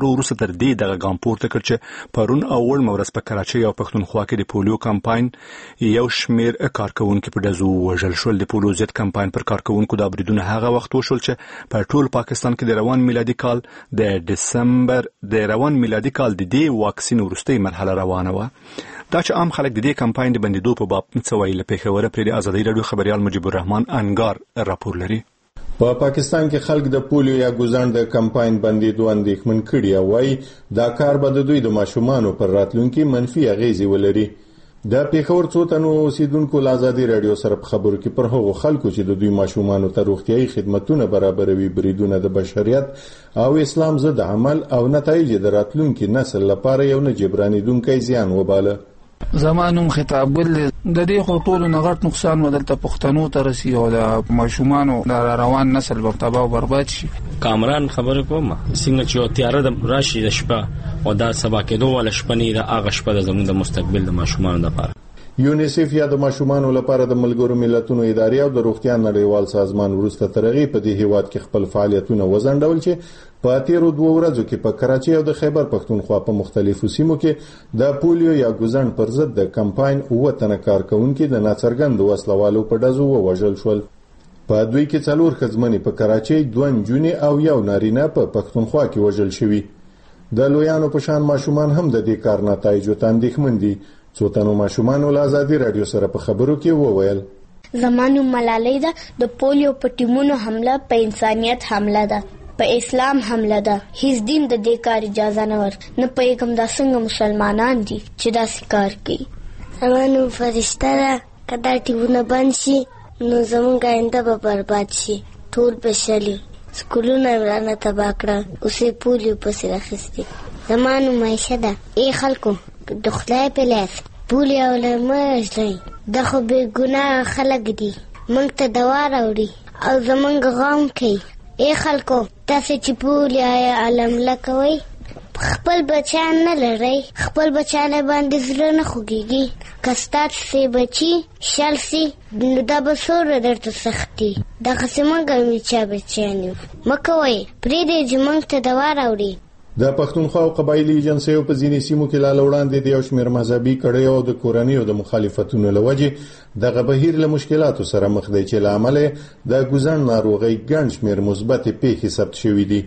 خبرو وروسته تر دې دغه ګام پورته کړ چې پرون اول مورس په کراچۍ او پښتونخوا کې د پولیو کمپاین یو شمیر کارکونکو په ډزو وژل شول. د پولیو ضد کمپاین پر کارکونکو د بریدونو هغه وخت وشول چې په ټول پاکستان کې د روان میلادي کال د دسمبر د دې واکسین وروستۍ مرحله روانه وه. دا چې عام خلک د دې کمپاین د بندیدو په باب څه وایي، له پېښوره پرې د ازادي راډیو خبريال مجيب الرحمن انګار راپور لري. په پاکستان کې خلک د پولیو یا ګوزڼ د کمپاین بندیدو اندېښمن کړي او وايي دا کار به د دوی د ماشومانو پر راتلونکي منفي اغیزې ولري. د پېښور څو تنو اوسیدونکو له ازادي راډیو سره په خبرو کې پر هغو خلکو چې د دوی ماشومانو ته روغتيایي خدماتونه برابروي بریدونه د بشریت او اسلام ضد عمل او نتایج د راتلونکي نسل لپاره یو نه جبرانیدونکي زیان وباله. زمانوم خطاب ول د دې خو ټول نغټ نقصان ودلته پښتنو ته رسی او د ماشومانو د روان نسل په تباہ او برباد شي. کامران خبره کوم څنګه چې تیار د راشي د شپه او دا سبا کېدو ول شپه نه د اغه شپه د زموږ د مستقبل د ماشومانو لپاره. یونیسف یا د ماشومانو لپاره د ملګرو ملتونو ادارې او د روغتیا نړیوال سازمان ورسته ترغیب په دې هیواد کې خپل فعالیتونه وزندول چې په تیرو 2 ورځو کې په کراچۍ او د خیبر پښتونخوا په مختلفو سیمو کې د پولیو یا ګوزڼ پر ضد د کمپاین وطن کارکونکو د ناڅرګند وسلوالو په ډزو ووژل شول. په دوی کې 4 ښځمنې په کراچۍ، 2 نجونې او یو نارینه په پښتونخوا کې وژل شوي. د لویانو په شان ماشومان هم د دې کار نتایجو ته اندېښمن دي. څو تنو ماشومان له ازادي راډیو سره په خبرو کې وویل زمانو ملالۍ ده د پولیو په ټیمونو حمله په انسانيت حمله ده، په اسلام حمله ده. هیڅ دین د دې کار اجازه نه ور نه پیغام دا څنګه مسلمانان دي چې دا کار کوي. زمانو فرشته ده کدا ټیمونه بند شي نو زمونږ آینده به برباد شي. ټول بشلي سکولونه ورانه تباہ کړه اوسې پولیو پسې راخستې. زمانو معیشه ده ای خلکو د خدای په لاس پولیو لمرځي د خو به ګناه خلک دي مونږ ته دوا راوړي او زمونږ غم کوي. ای خلکو تاسو چې پولیو علم لکوي خپل بچان نه لري، خپل بچانه باندې زړه نه خوږيږي. کستات سي بچي شل سي نو دا به سور درته سختي دا خصمنګ می چا بچانه مکوي پرې دې چې مونږ ته دوا راوړي. د پښتونخوا او قبایلی ایجنسیو په ځینې سیمو کې لا وړاندې د یو شمېر مذهبي کړیو او د کورنۍ او د مخالفتونو لوجې دغه بهیر له مشکلاتو سره مخ دی چې له امله د ګوزڼ ناروغۍ ګڼ شمېر مثبت پیښې ثبت شوې دي.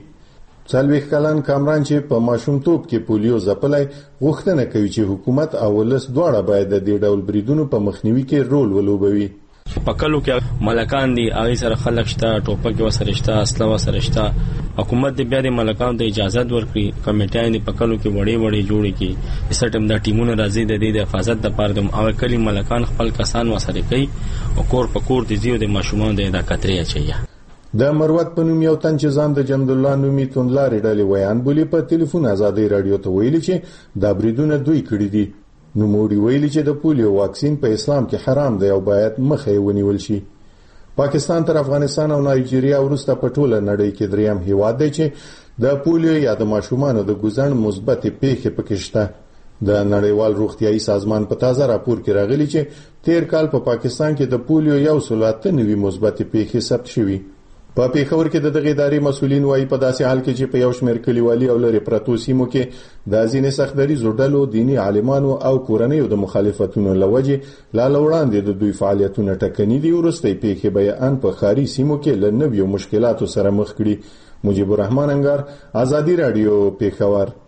40 کلن کامران چې په ماشومتوب کې پولیو ځپلی غوښتنه کوي چې حکومت او ولس دواړه باید د دې ډول بریدونو په مخنیوي کې رول ولوبوي. پکلو کې ملکان دي هغه سره خلک شته، ټوپک وسره شته، اسلحه وسره شته. حکومت دې بیا د ملکانو ته اجازه ورکړي کمیټې دې پکلو کې وړي جوړي کې سټم د ټیمونو راځي د دې د حفاظت لپاره د هغه کلی ملکان خپل کسان وسره کوي او کور په کور دي زیو د ماشومان د کترې اچي. د مروت په نوم یو تن چې ځان د جمد الله نومي توندلارې ډلې ویان بولی په ټلیفون ازادي راډیو ته ویلي چې دا بریدونه دوی کړی دي. نو موري ویلي چې د پولیو واکسین په اسلام کې حرام دی او باید مخه ونیول شي. پاکستان تر افغانستان او نایجیریا ورسته په ټوله نړۍ کې دریم هیواد دی چې د پولیو یا د ماشومانو د ګوزڼ مثبت پیښې پکې شته. د نړیوال روغتيایي سازمان په تازه راپور کې راغلي چې تیر کال په پاکستان کې د پولیو 193 مثبت پیښې ثبت شوي. په پېښور کې د دغه ادارې مسولین وايي په داسې حال کې چې په یو شمېر کلیوالي او لري پرتو سیمو کې د ځینې سختدري زړډلو دینی عالمانو او کورنیو د مخالفتونو لوجه لا وړاندې د دوی فعالیتونه ټکني دي. ورسته پیښې بیان په خاري سیمو کې لنویو مشکلاتو سره مخ کړي. مجيب الرحمن انګار ازادي راډیو پېښور.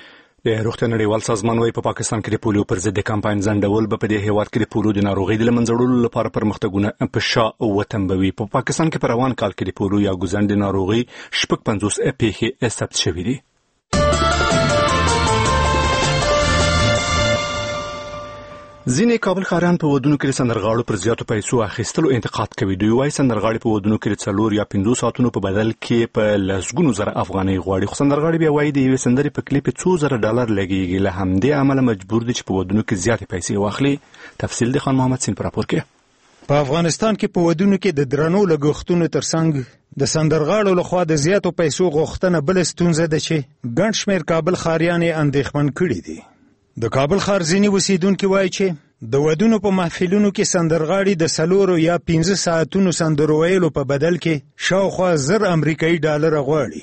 د روغتیا نړیوال سازمان وايي په پاکستان کې د پولیو پر ضد د کمپاین ځنډول به په دې هیواد کې د پولیو د ناروغۍ د لمنځړلو لپاره پرمختګونه په شا وتمبوي. په پاکستان کې په روان کال کې د پولیو یا ګوزڼ د ناروغۍ 50 پیښې ثبت شوې دي. ځینې کابل ښاریان په ودونو کې سندرغاړو پر زیاتو پیسو اخیستلو انتقاد کوي. دوی وايي سندرغاړي په ودونو کې 4 یا 5 ساعتونو په بدل کې په لسګونو زره افغانۍ غواړي. خو سندرغاړي بیا وايي د یوې سندرې په کلیپ $2,000 لګیږي. له همدې عمله مجبور دي چې په ودونو کې زیاتې پیسې واخلي. تفصیل د خان محمد سین پر راپور کې. په افغانستان کې په ودونو کې د درنو لګښتونو ترڅنګ د سندرغاړو لخوا د زیاتو پیسو غوښتنه بل ستونزه ده چې ګڼ شمېر کابل ښاریان یې اندېښمن کړي دي. د کابل ښار ځینې اوسیدونکي وایي چې د ودونو په محفلونو کې سندرغاړي د 4 یا 5 ساعتونو سندرو ویلو په بدل کې شاوخوا $10 غواړي.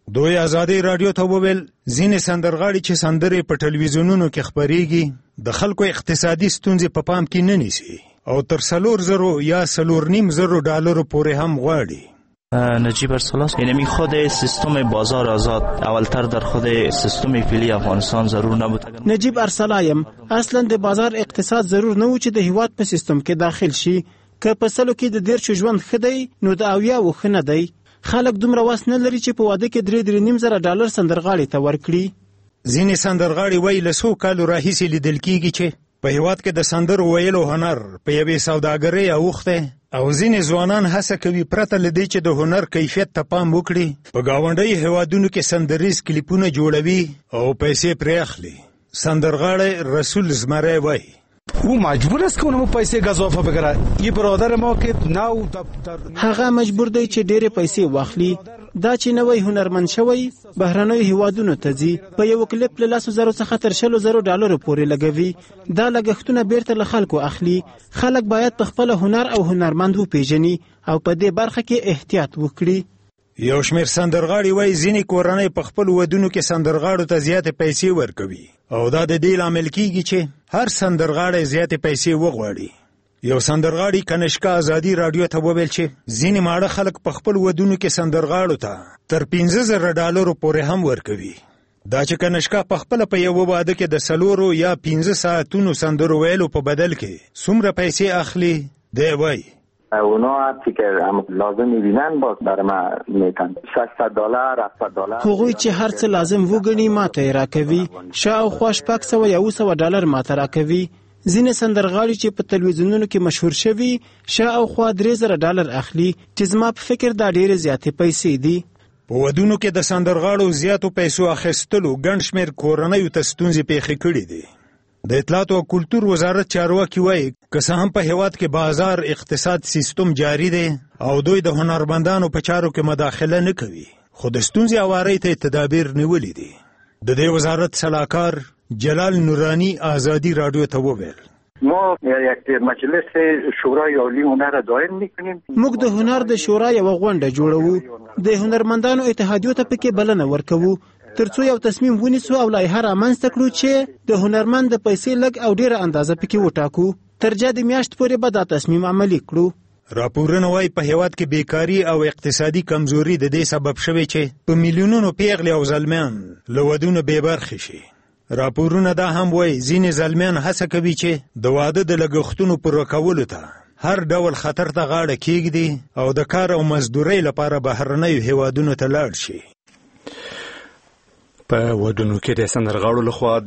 دوی ازادي رادیو ته وویل ځینې سندرغاړي چې سندرې په ټلویزیونونو کې خپرېږي د خلکو اقتصادي ستونزې په پام کې نه نیسي او تر 4,000 یا 4,500 ډالرو پورې هم غواړي. نجیب ارسلان یعنی خود سیستم بازار آزاد اولتر در خود سیستم فعلی افغانستان ضرور نبود. نجیب ارسلایم اصلا د بازار اقتصاد ضرور نه و چې د هیواد په سیستم کې داخل شي. که په سلو کې د 10 ژوند خدای نو د اویا و خنه دی. خلک دومره واس نه لري چې په واده کې 3.5 ډالر سندرغاړي ته ورکړي. ځینې سندرغاړي وایي له 100 کالو راهیسې لیدل کېږي چې په هیواد کې د سندرو ویلو هنر په یوې سوداګرۍ اوښتی او ځینې ځوانان هڅه کوي پرته له دې چې د هنر کیفیت ته پام وکړي په ګاونډیو هیوادونو کې سندریز کلیپونه جوړوي او پیسې پرې اخلي. سندرغاړی رسول زمری وایي او مجبور است که اونم پیسې گزافه بگیره. یه برادر ما که نو هغه مجبور دی چې ډېرې پیسې واخلي. دا چې نوی هنرمند شوی بهرنیو هیوادونو ته ځي په یو کلیپ له 10,000 څخه تر 20,000 ډالرو پورې لګوي. دا لګښتونه بیرته له خلکو اخلي. خلک باید په خپل هنر او هنرمند وپیژني او په دې برخه کې احتیاط وکړي. یو شمېر سندرغاړي وایي ځینې کورنۍ په خپل ودونو کې سندرغاړو ته زیاتې پیسې ورکوي او دا د دې لامل کیږي چې هر سندرغاړی زیاتې پیسې وغواړي. یو سندرغاړي کنشکا ازادي رادیو ته وویل چې ځینې ماړه خلک په خپل ودونو کې سندرغاړو ته تر 15,000 ډالرو پورې هم ورکوي. دا چې کنشکا په خپل په یو واده کې د 4 یا 15 ساعتونو سندرو ویلو په بدل کې څومره پیسې اخلي دی وایي اونا هرچی که لازم میبینن باز برای ما میتن $600 $700. هغوی چې هر څه لازم وګڼي ماته یې راکوي. شاوخوا 600 یا 200 ډالر ماته راکوي. ځینې سندرغاړي چې په تلویزیونونو کې مشهور شوي شاوخوا 3,000 ډالر اخلي چې زما په فکر دا ډېرې زیاتې پیسې دي. په ودونو کې د سندرغاړو زیاتو پیسو اخیستلو ګڼ شمېر کورنیو ته ستونزې پیښې کړي دي. د اطلاعات او کلتور وزارت چارواکي وایي که څه هم په هیواد کې بازار اقتصاد سیستم جاری دی او دوی د هنرمندانو په چارو کې مداخله نه کوي خو د ستونزې هوارۍ ته تدابیر نیولي دي. د دې وزارت سلاکار جلال نورانی آزادی رادیو ته وویل ما یک مجلس شورای عالی هنر دایم میکنیم. موږ د هنر د شورا یو غونډه جوړوو. د هنرمندانو اتحادیو ته پکې بلنه ورکوو ترڅو یو تصمیم ونیسو او لایحه رامنځته کړو چې د هنرمند د پیسې لږ او ډیره اندازه پکې وټاکو. ترجا د میاشت پورې به دا تصمیم عملي کړو. راپورونه وایي په هیواد کې بیکاری او اقتصادي کمزوري د دې سبب شوی چې په میلیونونو پیغلې او زلمیان له ودونو بې برخې شي. راپورونه دا هم وایي ځینې زلمیان هڅه کوي چې د واده د لګښتونو پوره کولو ته هر ډول خطر ته غاړه کېږدي او د کار او مزدورۍ لپاره بهرنیو هیوادونو ته لاړ شي. په ودونو کې د سندرغاړو لخوا